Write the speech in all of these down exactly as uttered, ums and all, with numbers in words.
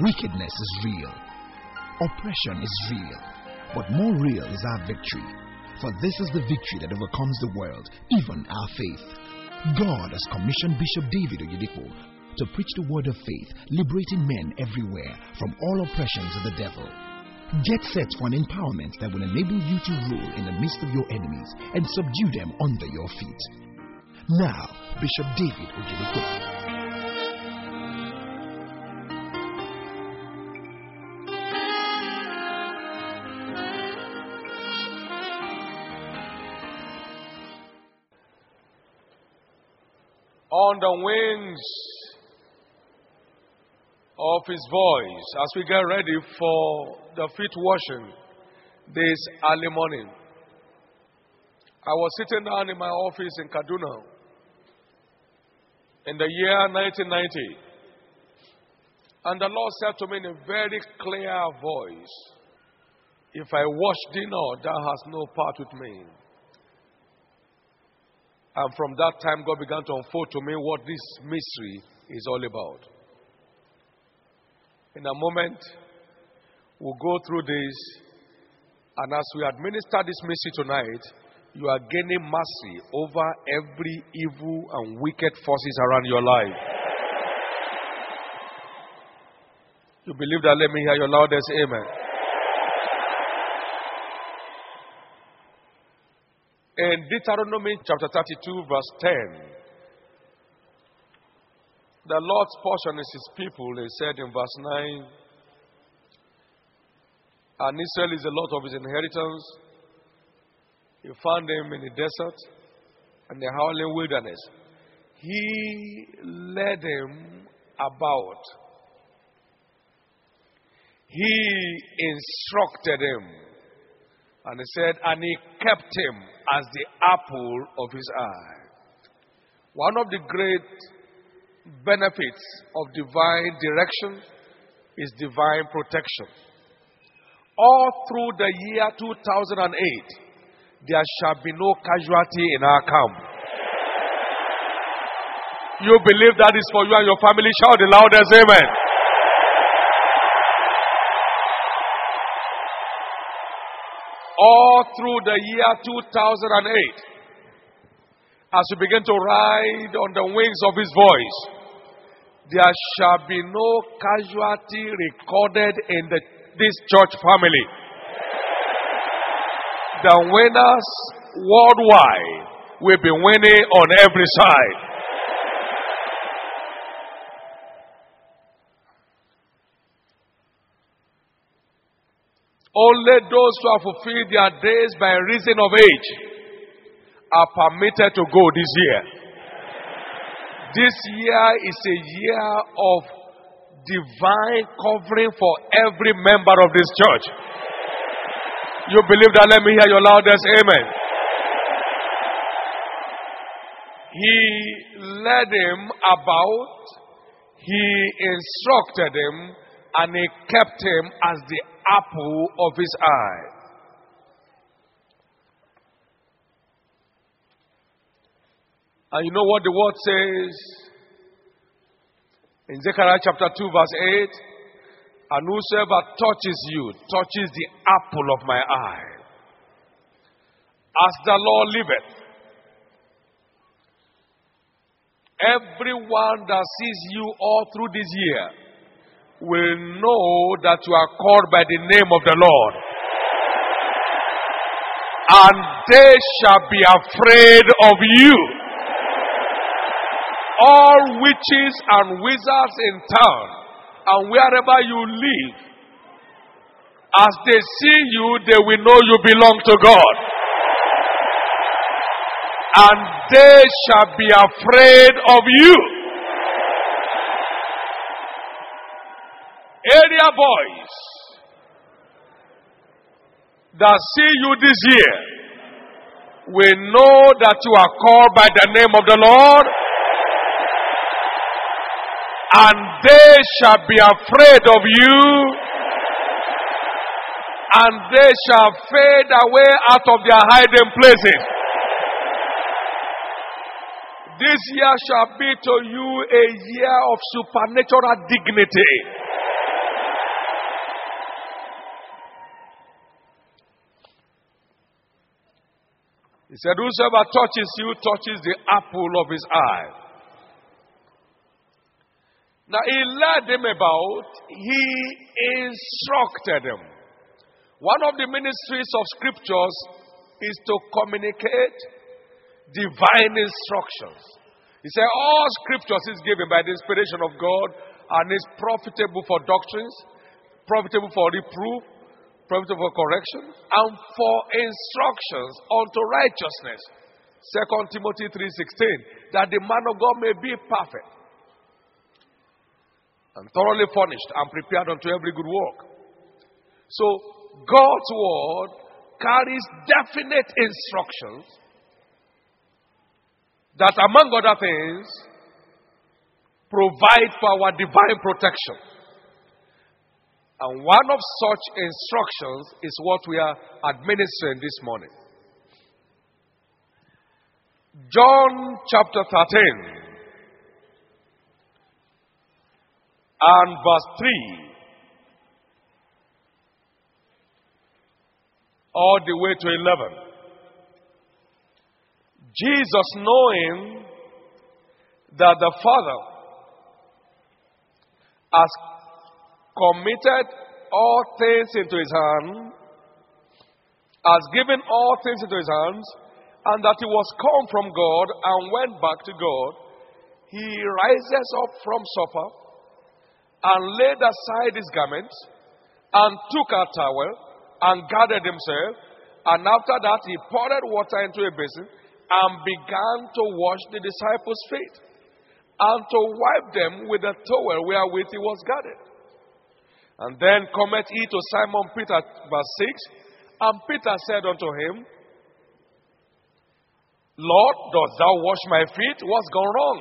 Wickedness is real. Oppression is real. But more real is our victory. For this is the victory that overcomes the world, even our faith. God has commissioned Bishop David Oyedepo to preach the word of faith, liberating men everywhere from all oppressions of the devil. Get set for an empowerment that will enable you to rule in the midst of your enemies and subdue them under your feet. Now, Bishop David Oyedepo. On the wings of his voice, as we get ready for the feet washing this early morning. I was sitting down in my office in Kaduna in the year nineteen ninety, and the Lord said to me in a very clear voice, "If I wash thee not, thou hast no part with me." And from that time, God began to unfold to me what this mystery is all about. In a moment, we'll go through this, and as we administer this mystery tonight, you are gaining mercy over every evil and wicked forces around your life. You believe that? Let me hear your loudest amen. In Deuteronomy chapter thirty-two, verse ten, the Lord's portion is his people. He said in verse nine, and Israel is the Lord of his inheritance. He found them in the desert and the howling wilderness. He led them about. He instructed them. And he said, and he kept him as the apple of his eye. One of the great benefits of divine direction is divine protection. All through the year two thousand eight, there shall be no casualty in our camp. You believe that is for you and your family? Shout the loudest amen. All through the year two thousand eight, as we begin to ride on the wings of his voice, there shall be no casualty recorded in the, this church family. The winners worldwide will be winning on every side. Only those who have fulfilled their days by reason of age are permitted to go this year. This year is a year of divine covering for every member of this church. You believe that? Let me hear your loudest amen. He led him about, he instructed him, and he kept him as the apple of his eye. And you know what the word says in Zechariah chapter two verse eight? And whosoever touches you, touches the apple of my eye. As the Lord liveth, everyone that sees you all through this year will know that you are called by the name of the Lord. And they shall be afraid of you. All witches and wizards in town and wherever you live, as they see you, they will know you belong to God. And they shall be afraid of you. Area boys that see you this year will know that you are called by the name of the Lord, and they shall be afraid of you, and they shall fade away out of their hiding places. This year shall be to you a year of supernatural dignity. He said, whosoever touches you touches the apple of his eye. Now he led him about, he instructed him. One of the ministries of scriptures is to communicate divine instructions. He said, all scriptures is given by the inspiration of God and is profitable for doctrines, profitable for reproof, profitable for correction, and for instructions unto righteousness. Second Timothy three sixteen, that the man of God may be perfect and thoroughly furnished and prepared unto every good work. So, God's word carries definite instructions that, among other things, provide for our divine protection. And one of such instructions is what we are administering this morning. John chapter thirteen and verse three. All the way to eleven. Jesus, knowing that the Father has committed all things into his hand, has given all things into his hands, and that he was come from God and went back to God, he rises up from supper and laid aside his garments and took a towel and gathered himself, and after that he poured water into a basin and began to wash the disciples' feet and to wipe them with the towel wherewith he was gathered. And then cometh he to Simon Peter, verse six, and Peter said unto him, Lord, dost thou wash my feet? What's gone wrong?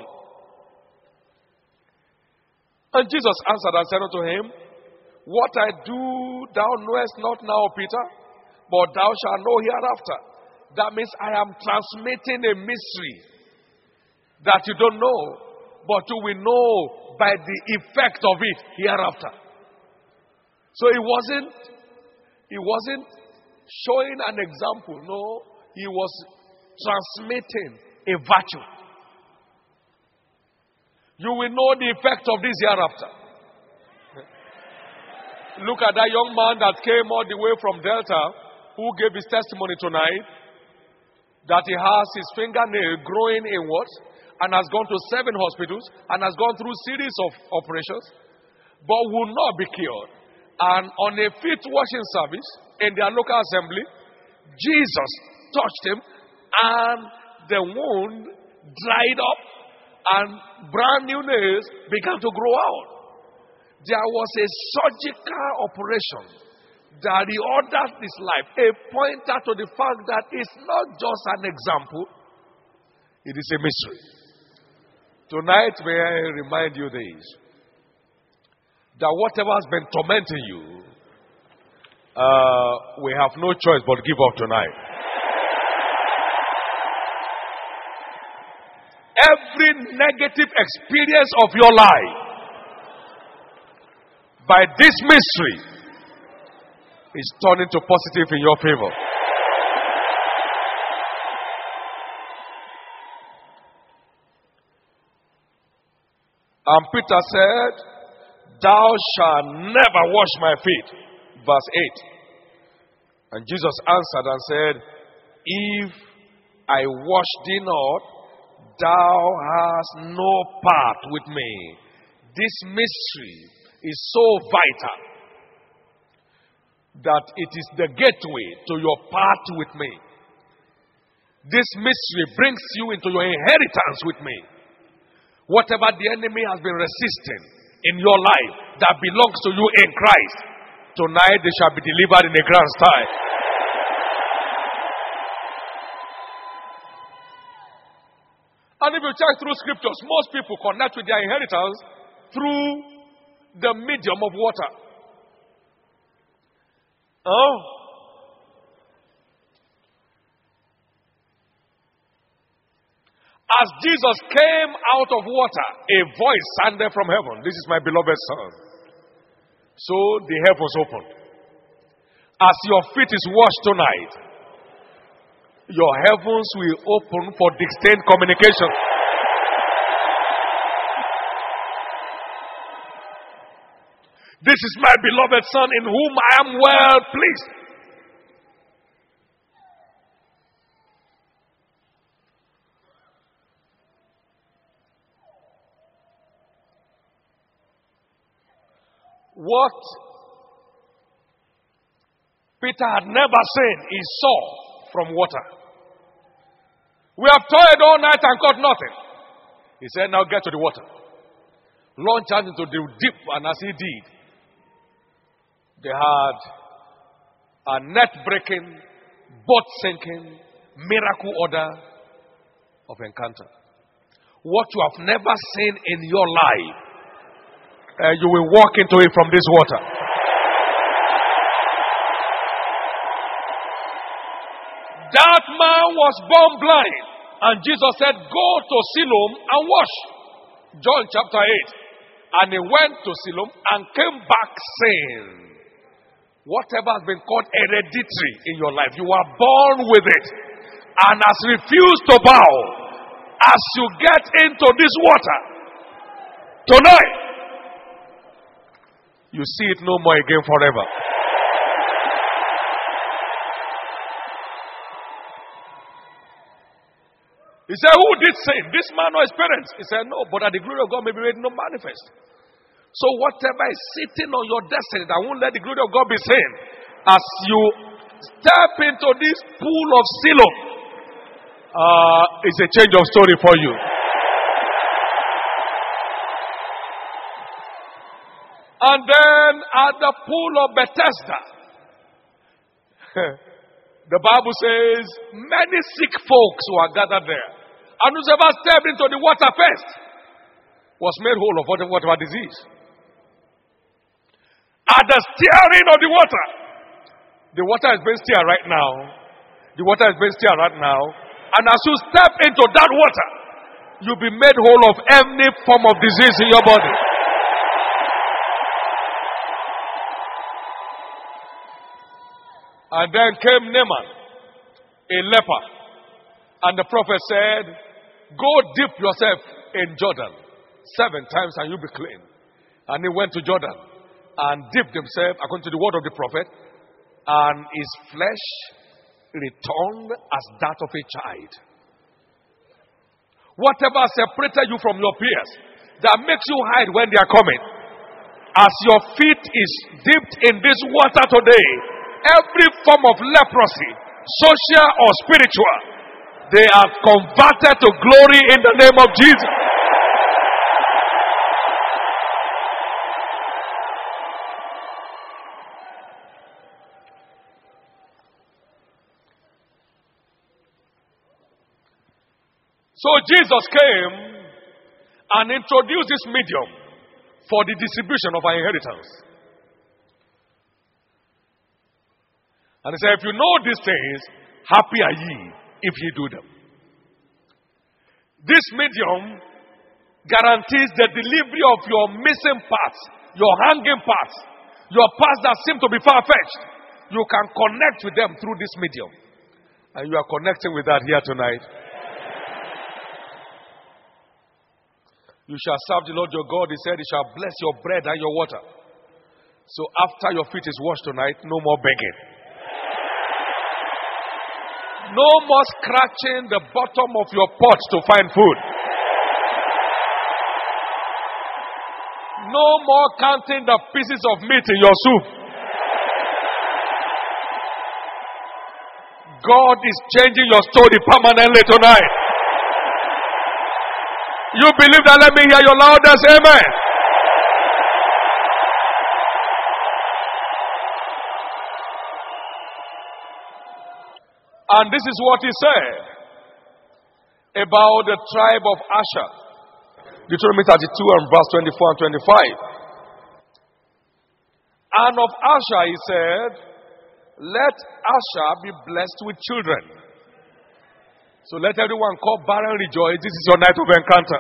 And Jesus answered and said unto him, what I do thou knowest not now, Peter, but thou shalt know hereafter. That means I am transmitting a mystery that you don't know, but you will know by the effect of it hereafter. So he wasn't, he wasn't showing an example. No, he was transmitting a virtue. You will know the effect of this hereafter. Look at that young man that came all the way from Delta, who gave his testimony tonight, that he has his fingernail growing inwards, and has gone to seven hospitals, and has gone through series of operations, but will not be cured. And on a feet washing service in their local assembly, Jesus touched him, and the wound dried up, and brand new nails began to grow out. There was a surgical operation that reordered his life, a pointer to the fact that it's not just an example, it is a mystery. Tonight, may I remind you this, that whatever has been tormenting you, uh, we have no choice but give up tonight. Every negative experience of your life, by this mystery, is turning to positive in your favor. And Peter said, thou shalt never wash my feet. Verse eight. And Jesus answered and said, if I wash thee not, thou hast no part with me. This mystery is so vital that it is the gateway to your part with me. This mystery brings you into your inheritance with me. Whatever the enemy has been resisting in your life that belongs to you in Christ, tonight they shall be delivered in a grand style. And if you check through scriptures, most people connect with their inheritance through the medium of water. Oh. As Jesus came out of water, a voice sounded from heaven. This is my beloved Son. So the heavens opened. As your feet is washed tonight, your heavens will open for distinct communication. This is my beloved Son in whom I am well pleased. What Peter had never seen, he saw from water. We have toiled all night and caught nothing. He said, now get to the water. Launch out into the deep, and as he did, they had a net-breaking, boat-sinking, miracle order of encounter. What you have never seen in your life, uh, you will walk into it from this water. That man was born blind, and Jesus said, go to Siloam and wash. John chapter eight. And he went to Siloam and came back saying, whatever has been called hereditary in your life, you are born with it, and has refused to bow. As you get into this water tonight, you see it no more again forever. He said, who did sin? This man or his parents? He said, no, but that the glory of God may be made no manifest. So whatever is sitting on your destiny that won't let the glory of God be seen, as you step into this pool of Siloam, uh, it's a change of story for you. And then at the pool of Bethesda, the Bible says, many sick folks were gathered there. And whosoever stepped into the water first was made whole of whatever disease. At the stirring of the water, the water is being stirred right now. The water is being stirred right now. And as you step into that water, you'll be made whole of any form of disease in your body. And then came Naaman, a leper. And the prophet said, go dip yourself in Jordan seven times and you'll be clean. And he went to Jordan and dipped himself according to the word of the prophet. And his flesh returned as that of a child. Whatever separated you from your peers, that makes you hide when they are coming, as your feet is dipped in this water today, every form of leprosy, social or spiritual, they are converted to glory in the name of Jesus. So Jesus came and introduced this medium for the distribution of our inheritance. And he said, if you know these things, happy are ye if ye do them. This medium guarantees the delivery of your missing parts, your hanging parts, your parts that seem to be far-fetched. You can connect with them through this medium. And you are connecting with that here tonight. You shall serve the Lord your God. He said, he shall bless your bread and your water. So after your feet is washed tonight, no more begging. No more scratching the bottom of your pot to find food. No more counting the pieces of meat in your soup. God is changing your story permanently tonight. You believe that? Let me hear your loudest amen. And this is what he said about the tribe of Asher. Deuteronomy thirty-two and verse twenty-four and twenty-five. And of Asher he said, let Asher be blessed with children. So let everyone call barren rejoice. This is your night of encounter.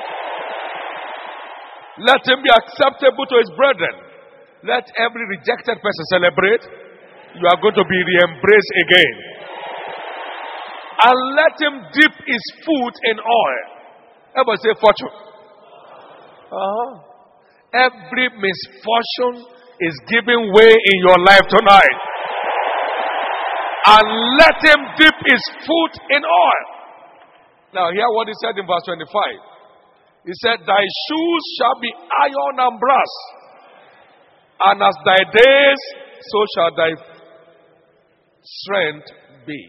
Let him be acceptable to his brethren. Let every rejected person celebrate. You are going to be re-embraced again. and let him dip his foot in oil. Everybody say fortune. Uh-huh. Every misfortune is giving way in your life tonight. And let him dip his foot in oil. Now hear what he said in verse twenty-five. He said, thy shoes shall be iron and brass, and as thy days, so shall thy strength be.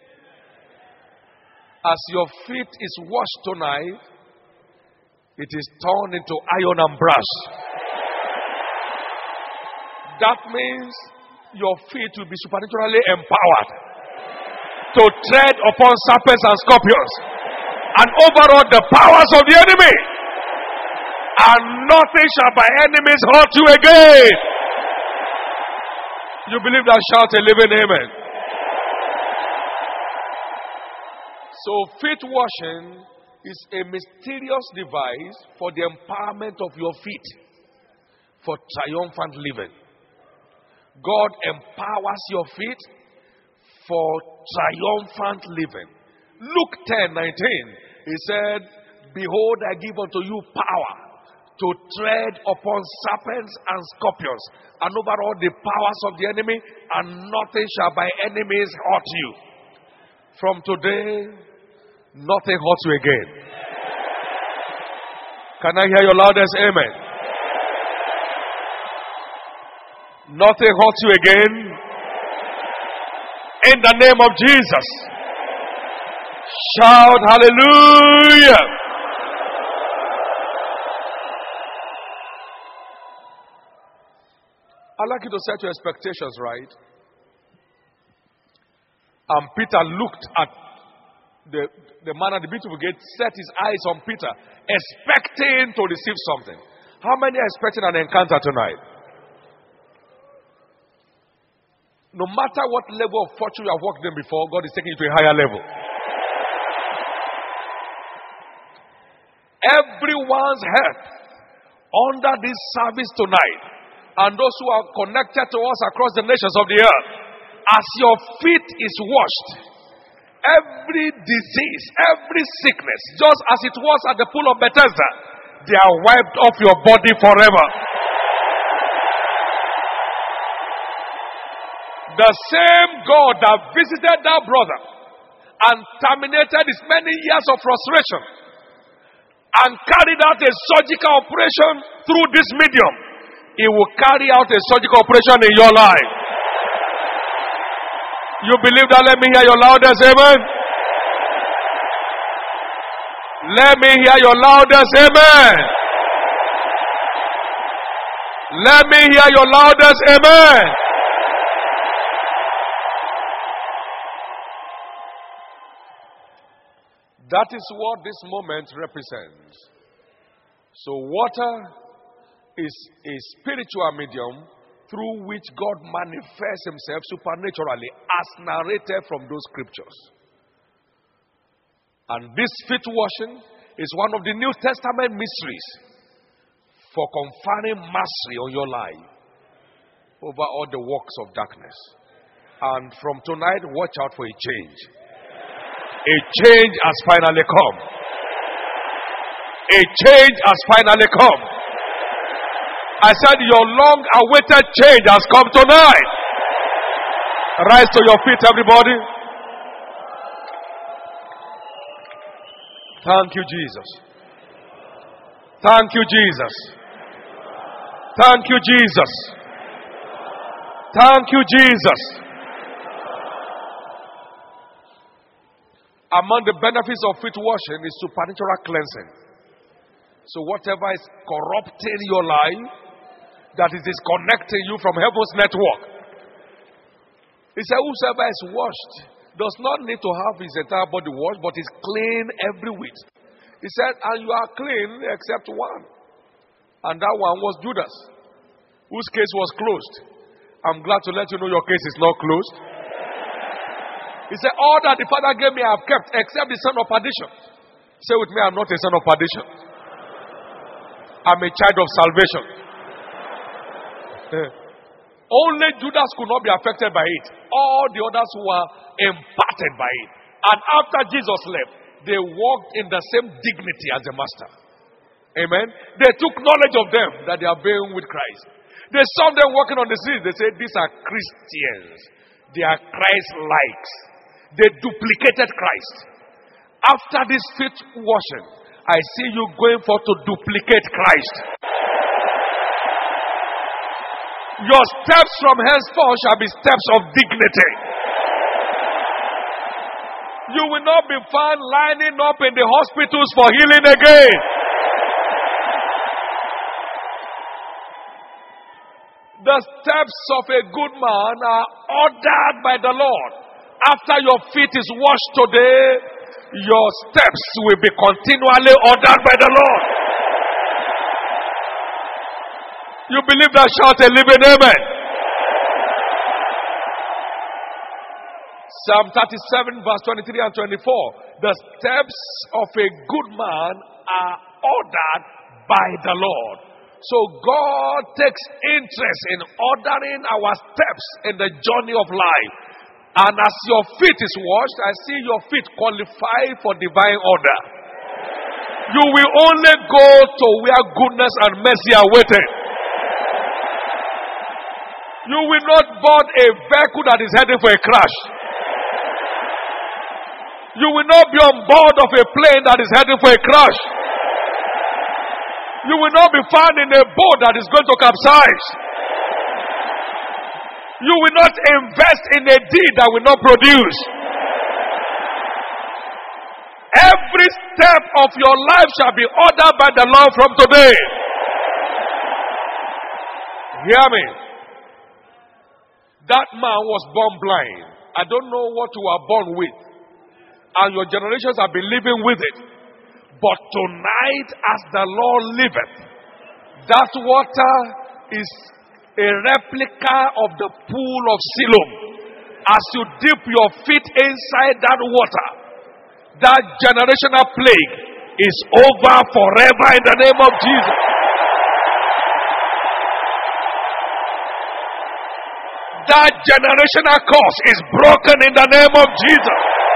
As your feet is washed tonight, it is turned into iron and brass. That means your feet will be supernaturally empowered to tread upon serpents and scorpions and override the powers of the enemy. And nothing shall by enemies hurt you again. You believe that? Shout a living amen. So feet washing is a mysterious device for the empowerment of your feet for triumphant living. God empowers your feet for triumphant living. Luke ten nineteen, he said, behold, I give unto you power to tread upon serpents and scorpions and over all the powers of the enemy, and nothing shall by enemies hurt you. From today, nothing hurts you again. Can I hear your loudest amen? Nothing hurts you again. In the name of Jesus. Shout hallelujah. I'd like you to set your expectations right. And Peter looked at the, the man at the beautiful gate, set his eyes on Peter, expecting to receive something. How many are expecting an encounter tonight? No matter what level of fortune you have walked in before, God is taking you to a higher level. Everyone's help under this service tonight, and those who are connected to us across the nations of the earth, as your feet is washed, every disease, every sickness, just as it was at the pool of Bethesda, they are wiped off your body forever. The same God that visited that brother and terminated his many years of frustration and carried out a surgical operation through this medium, he will carry out a surgical operation in your life. You believe that? Let me hear your loudest amen. Let me hear your loudest amen. Let me hear your loudest amen. That is what this moment represents. So water is a spiritual medium through which God manifests himself supernaturally as narrated from those scriptures. And this feet washing is one of the New Testament mysteries for conferring mastery on your life over all the works of darkness. And from tonight, watch out for a change. A change has finally come. A change has finally come. I said your long-awaited change has come tonight. Rise to your feet, everybody. Thank you, Jesus. Thank you, Jesus. Thank you, Jesus. Thank you, Jesus. Among the benefits of feet washing is supernatural cleansing. So whatever is corrupting your life, that it is connecting you from heaven's network. He said, whosoever is washed does not need to have his entire body washed, but is clean every whit. He said, and you are clean except one. And that one was Judas, whose case was closed. I'm glad to let you know your case is not closed. He said, all that the Father gave me I have kept, except the son of perdition. Say with me, I'm not a son of perdition. I'm a child of salvation. Only Judas could not be affected by it. All the others were imparted by it. And after Jesus left, they walked in the same dignity as the master. Amen. They took knowledge of them that they are being with Christ. They saw them walking on the streets. They said, these are Christians. They are Christ-likes. They duplicated Christ. After this feet washing, I see you going for to duplicate Christ. Your steps from henceforth shall be steps of dignity. You will not be found lining up in the hospitals for healing again. The steps of a good man are ordered by the Lord. After your feet is washed today, your steps will be continually ordered by the Lord. You believe that? Shout a living amen. Psalm thirty-seven verse twenty-three and twenty-four. The steps of a good man are ordered by the Lord. So God takes interest in ordering our steps in the journey of life. And as your feet is washed, I see your feet qualify for divine order. You will only go to where goodness and mercy are waiting. You will not board a vehicle that is heading for a crash. You will not be on board of a plane that is heading for a crash. You will not be found in a boat that is going to capsize. You will not invest in a deed that will not produce. Every step of your life shall be ordered by the Lord from today. Hear me. That man was born blind. I don't know what you are born with. And your generations have been living with it. But tonight, as the Lord liveth, that water is a replica of the pool of Siloam. As you dip your feet inside that water, that generational plague is over forever in the name of Jesus. That generational curse is broken in the name of Jesus.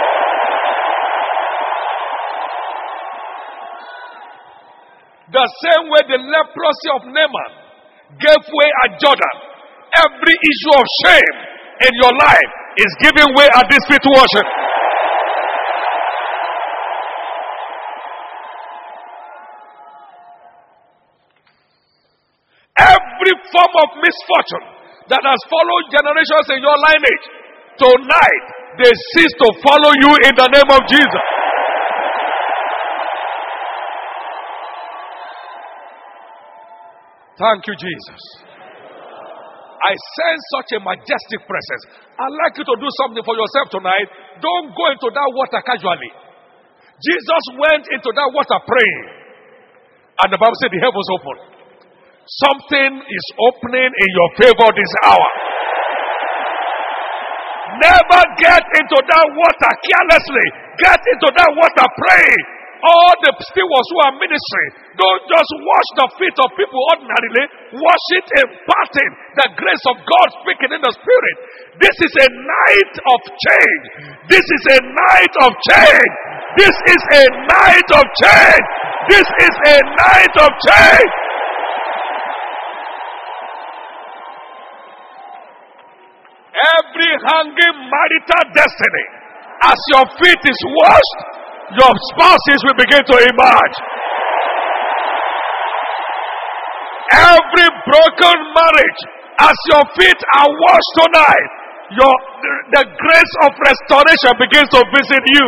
The same way the leprosy of Naaman gave way at Jordan, every issue of shame in your life is giving way at this feet washing. Every form of misfortune that has followed generations in your lineage, tonight they cease to follow you in the name of Jesus. Thank you, Jesus. I sense such a majestic presence. I'd like you to do something for yourself tonight. Don't go into that water casually. Jesus went into that water praying. And the Bible said the heavens opened. Something is opening in your favor this hour. Never get into that water carelessly. Get into that water praying. All the stewards who are ministering, don't just wash the feet of people ordinarily. Wash it imparting the grace of God speaking in the Spirit. This is a night of change. This is a night of change. This is a night of change. This is a night of change. Every hanging marital destiny, as your feet is washed, your spouses will begin to emerge. Every broken marriage, as your feet are washed tonight, your the grace of restoration begins to visit you.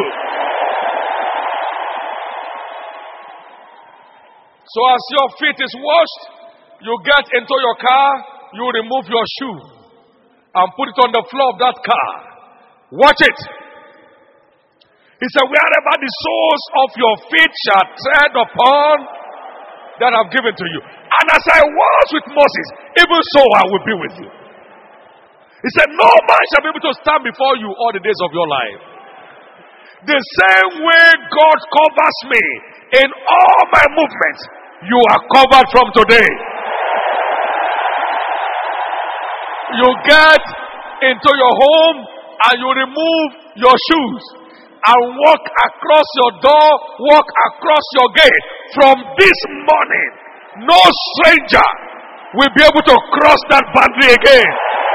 So as your feet is washed, you get into your car, you remove your shoe and put it on the floor of that car. Watch it. He said, wherever the soles of your feet shall tread upon, that I've given to you. And as I was with Moses, even so I will be with you. He said, no man shall be able to stand before you all the days of your life. The same way God covers me in all my movements, you are covered from today. You get into your home and you remove your shoes and walk across your door, walk across your gate. From this morning, no stranger will be able to cross that boundary again.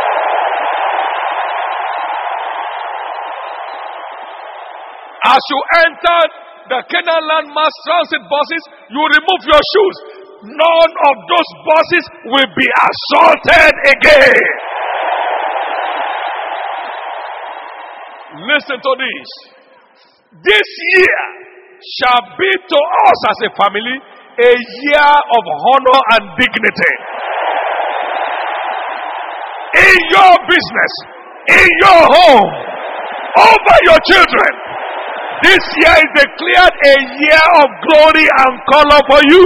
As you enter the Canaan Land Mass Transit buses, you remove your shoes. None of those buses will be assaulted again. Listen to this. This year shall be to us as a family a year of honor and dignity. In your business, in your home, over your children, this year is declared a year of glory and color for you.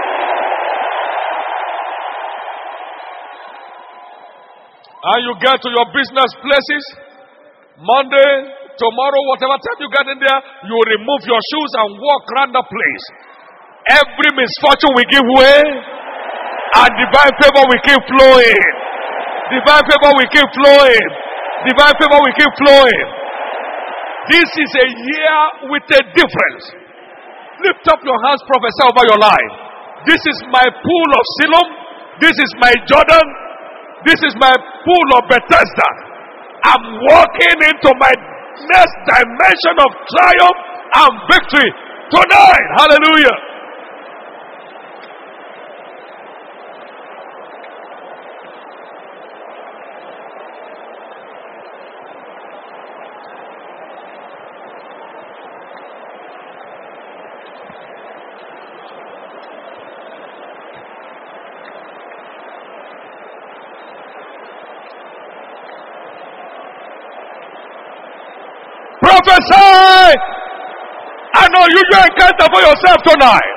And you get to your business places, Monday, tomorrow, whatever time you get in there, you remove your shoes and walk around the place. Every misfortune will give way, and divine favor will keep flowing. Divine favor will keep flowing. Divine favor will keep flowing. This is a year with a difference. Lift up your hands, prophesy over your life. This is my pool of Siloam. This is my Jordan. This is my pool of Bethesda. I'm walking into my next dimension of triumph and victory tonight. Hallelujah. Prophesy an unusual encounter for yourself tonight.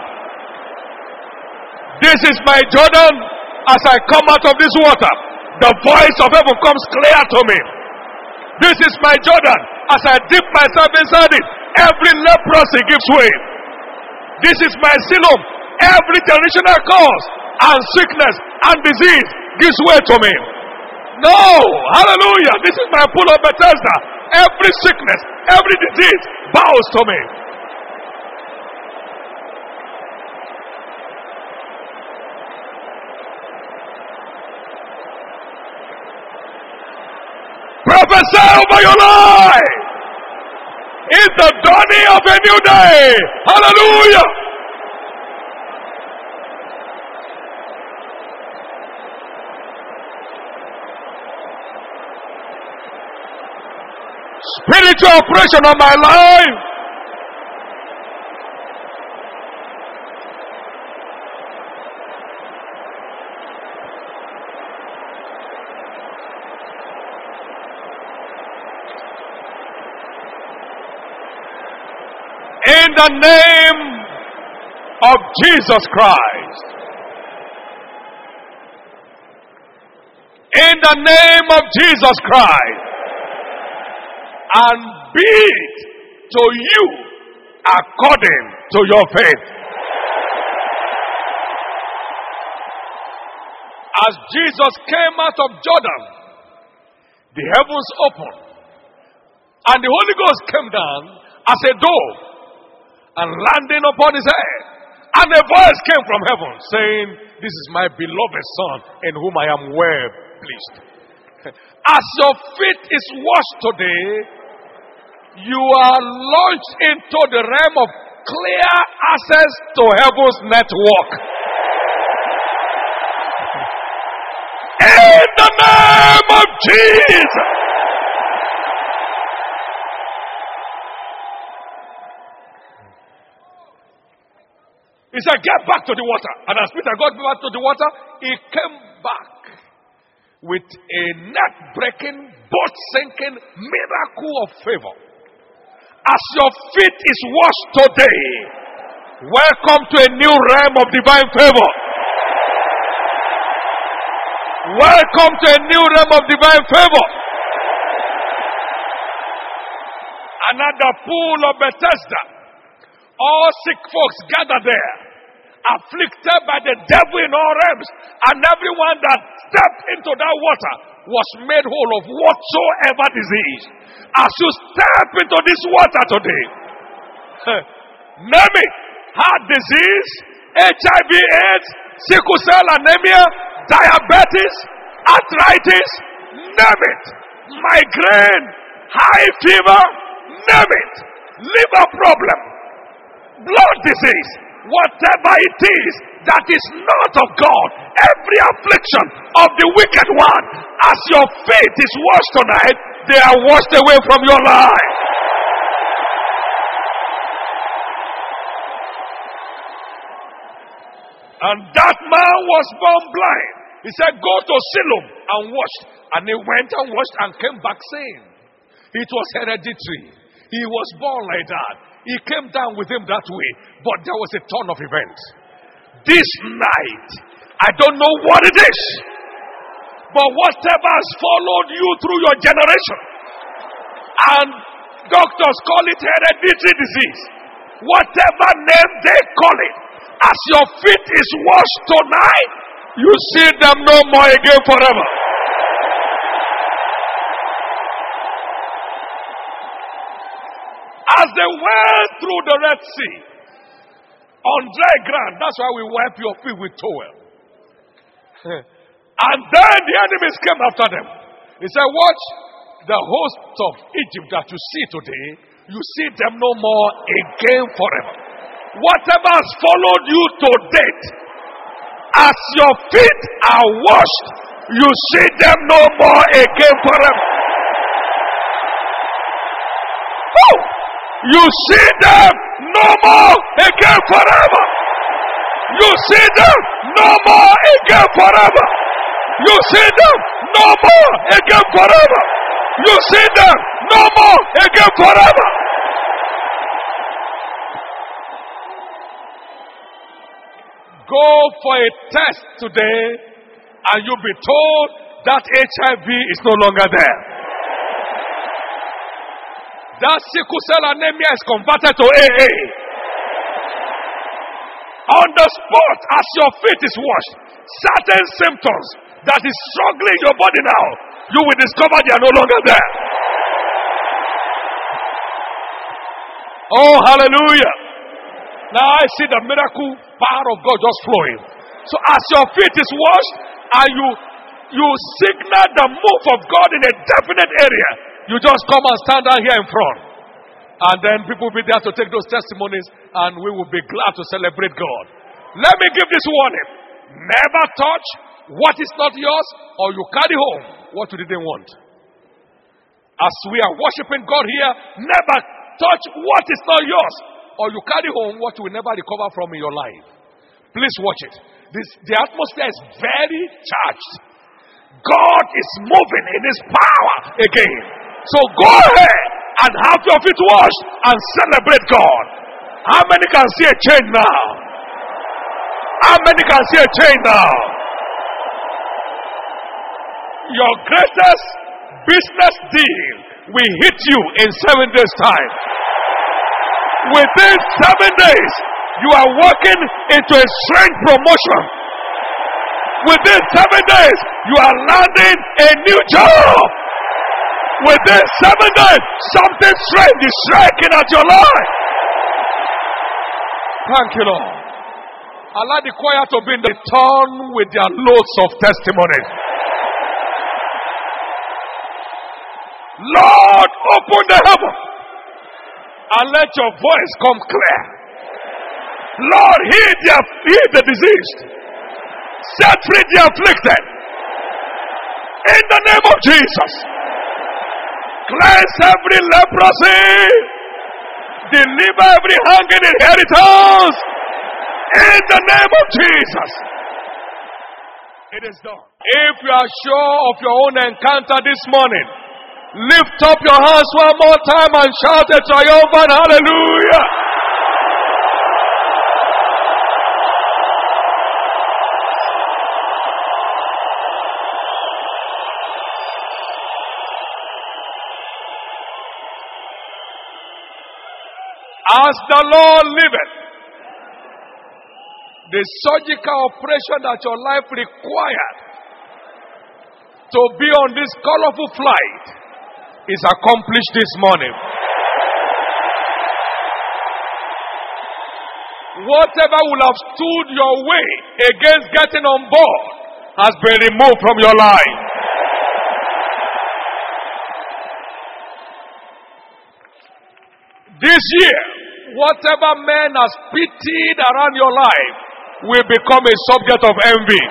This is my Jordan. As I come out of this water, the voice of heaven comes clear to me. This is my Jordan. As I dip myself inside it, every leprosy gives way. This is my Siloam. Every generational curse and sickness and disease gives way to me. No, hallelujah. This is my pool of Bethesda. Every sickness, every disease bows to me. Prophesy over your life. It's the dawning of a new day. Hallelujah. Spiritual operation on my life. In the name of Jesus Christ. In the name of Jesus Christ. And be it to you according to your faith. As Jesus came out of Jordan, the heavens opened, and the Holy Ghost came down as a dove and landing upon his head. And a voice came from heaven saying, "This is my beloved Son, in whom I am well pleased." As your feet is washed today, you are launched into the realm of clear access to heaven's network. In the name of Jesus. He said, "Get back to the water." And as Peter got back to the water, he came back with a net-breaking, boat-sinking miracle of favor. As your feet is washed today, welcome to a new realm of divine favor. Welcome to a new realm of divine favor. And at the pool of Bethesda, all sick folks gather there. afflicted by the devil in all realms, and everyone that stepped into that water was made whole of whatsoever disease. As you step into this water today, name it: heart disease, H I V AIDS, sickle cell anemia, diabetes, arthritis, name it, migraine, high fever, name it, liver problem, blood disease, whatever it is that is not of God, every affliction of the wicked one, as your faith is washed tonight, they are washed away from your life. And that man was born blind. He said, go to Siloam and wash. And he went and washed and came back saying, it was hereditary. He was born like that. He came down with him that way. But there was a turn of events. This night, I don't know what it is, but whatever has followed you through your generation, and doctors call it hereditary disease, whatever name they call it, as your feet is washed tonight, you see them no more again forever. As they went through the Red Sea, on dry ground, that's why we wipe your feet with towel. And then the enemies came after them. He said, watch the host of Egypt that you see today, you see them no more again forever. Whatever has followed you to date, as your feet are washed, you see them no more again forever. Oh, you see them no more again forever. You see them no more again forever. You see them no more again forever. You see them no more again forever. Go for a test today and you'll be told that H I V is no longer there. That sickle cell anemia is converted to A A. On the spot, as your feet is washed, certain symptoms that is struggling your body now, you will discover they are no longer there. Oh, hallelujah. Now I see the miracle power of God just flowing. So as your feet is washed and you you signal the move of God in a definite area, you just come and stand down here in front. And then people will be there to take those testimonies and we will be glad to celebrate God. Let me give this warning. Never touch what is not yours, or you carry home what you didn't want. As we are worshiping God here, never touch what is not yours, or you carry home what you will never recover from in your life. Please watch it. This, the atmosphere is very charged. God is moving in His power again. So go ahead and have your feet washed and celebrate God. How many can see a change now? How many can see a change now? Your greatest business deal will hit you in seven days' time. Within seven days, you are walking into a strange promotion. Within seven days, you are landing a new job. Within seven days, something strange is striking at your life. Thank you, Lord. Allow the choir to be in the turn with their loads of testimonies. Lord, open the heaven and let your voice come clear. Lord, heal the, heal the diseased. Set free the afflicted. In the name of Jesus. Cleanse every leprosy. Deliver every hanging inheritance. In the name of Jesus. It is done. If you are sure of your own encounter this morning, lift up your hands one more time and shout a triumphant hallelujah. As the Lord liveth, the surgical operation that your life required to be on this colorful flight is accomplished this morning. Whatever will have stood your way against getting on board has been removed from your life. This year, whatever man has pitied around your life will become a subject of envy.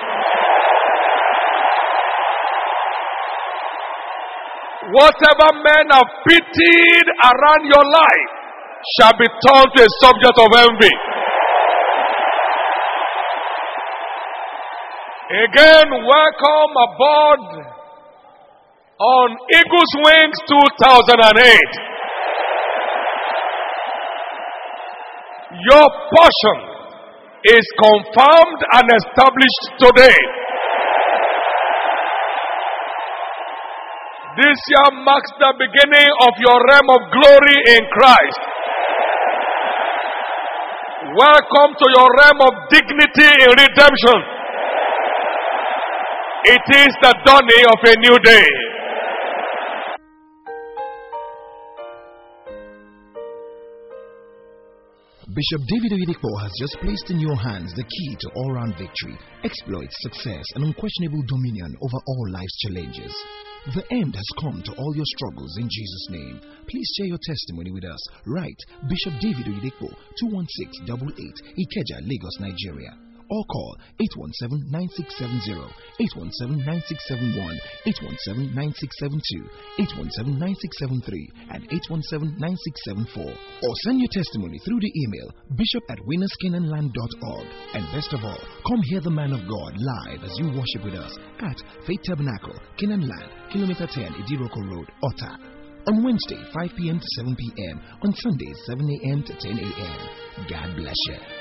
Whatever men have pitied around your life shall be turned to a subject of envy. Again, welcome aboard on Eagle's Wings two thousand eight. Your portion is confirmed and established today. This year marks the beginning of your realm of glory in Christ. Welcome to your realm of dignity in redemption. It is the dawning of a new day. Bishop David Oyedepo has just placed in your hands the key to all-round victory, exploits, success, and unquestionable dominion over all life's challenges. The end has come to all your struggles in Jesus' name. Please share your testimony with us. Write Bishop David Oyedepo, two one six eight eight, Ikeja, Lagos, Nigeria. Or call eight one seven, nine six seven zero, eight one seven, nine six seven one, eight one seven, nine six seven two, eight one seven, nine six seven three, and eight one seven, nine six seven four. Or send your testimony through the email bishop at winners canaan land dot org. And best of all, come hear the man of God live as you worship with us at Faith Tabernacle, Canaan Land, Kilometer ten, Idiroko Road, Ota. On Wednesday, five p.m. to seven p.m. On Sundays, seven a.m. to ten a.m. God bless you.